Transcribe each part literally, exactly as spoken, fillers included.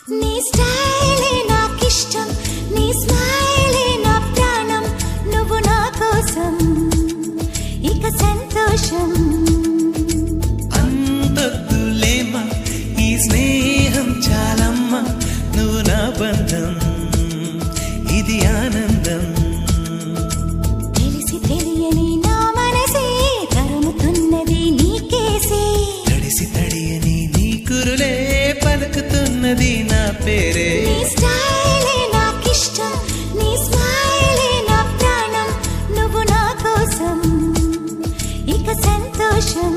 నీ స్టైలే నాకిష్టం, నీ స్మైలే నా ప్రాణం, నువ్వు నా కోసం ఇక సంతోషం. అంతొద్దులేమా ఈ స్నేహం చాలమ్మా, నువ్వు నా బంధం ఇది ఆనందం. తెలిసి తెలియని నా మనసే తరుముతున్నది నీకేసే, తడిసి తడియని నీ కురులే పలుకుతున్నది నా పేరే. నీ స్టైలే నాకిష్టం, నీ స్మైలే నా ప్రాణం, నువ్వు నా కోసం ఇక సంతోషం.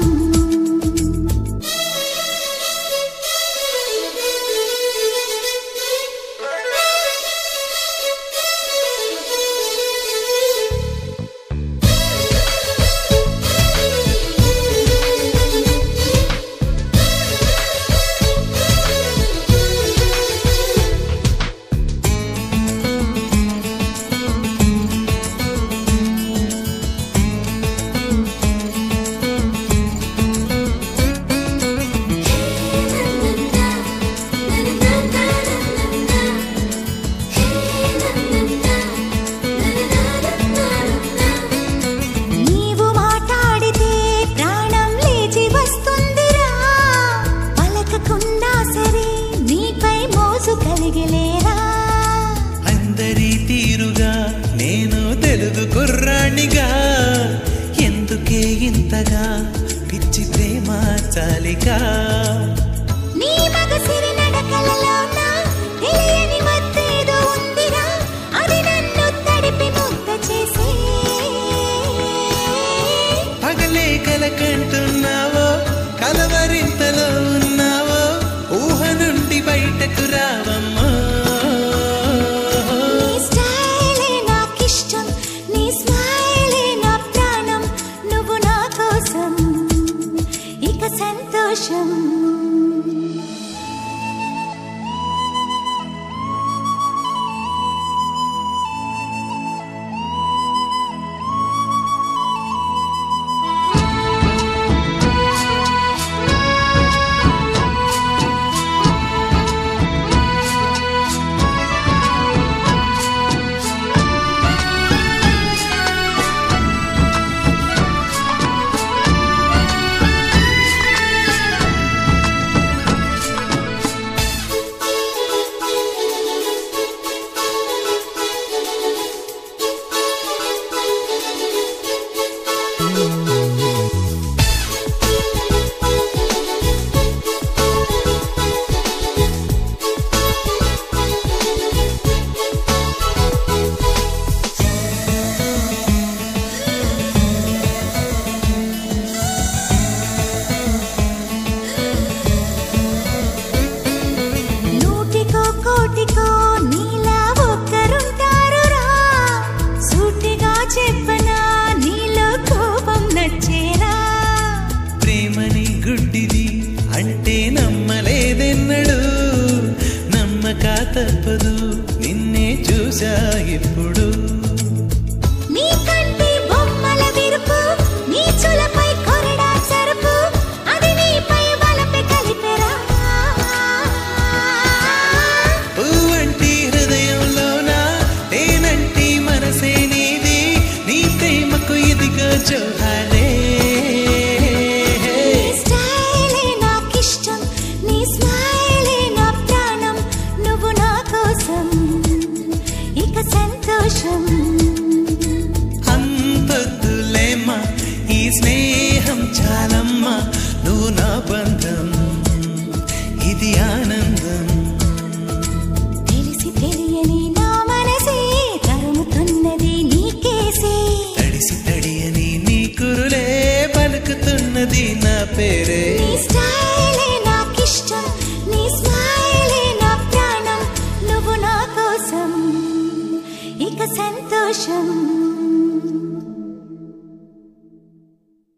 నీవు మాట్లాడితే ప్రాణం లేచి వస్తుందిరా, పలకకుండా సరే నీపై మోజు కలిగిలేరా. అందరి తీరుగా నేను తెలుగు కుర్రాణిగా, ఎందుకే ఇంతగా పిచ్చి ప్రేమ చాలిగా. నీ మగసిరి నడకలలోన తెలియని మత్తేదో ఉందిరా, అది నన్ను తడిపి ముద్ద చేసే. పగలే కలకంటున్నావో కలవరింతలో ఉన్నావో, ఊహ నుండి బయటకు రావమ్మా. నీ స్టైలే నాకిష్టం, నీ స్మైలే నా ప్రాణం, నువ్వు నా కోసం ఇక సంతోషం. నూటికో కోటికో నీలా ఒక్కరుంటారురా, సూటిగా చెప్పనా నీలో కోపం నచ్చేరా. ప్రేమని గుడ్డిది అంటే నమ్మలేదెన్నడు, నమ్మక తప్పదు నిన్నే చూసా ఇప్పుడు. నీ కంటి బొమ్మల విరుపు, నీ చులపై కొరడా సరుపు, అది నీపై వలపి కలిపెరా. పువ్వంటి హృదయంలోన తేనంటి మనసే నీది, నీ ప్రేమకు ఇదిగో జోహారే. నీ స్టైలే నాకిష్టం, నీ స్మైలే నా ప్రాణం, నువ్వు నా కోసం ఇక సంతోషం. అంతొద్దులేమ్మా ఈ స్నేహం చాలమ్మా, నువ్వు నా బంధం ఇది ఆనందం. తెలిసి తెలియని నా మనసే తరుముతున్నది నీకేసే, తడిసి తడియని నీ కురులే పలుకుతున్నది నా పేరే. నీ స్టైలే నాకిష్టం, నీ స్మైలే నా ప్రాణం, నువ్వు నా కోసం ఇక సంతోషం.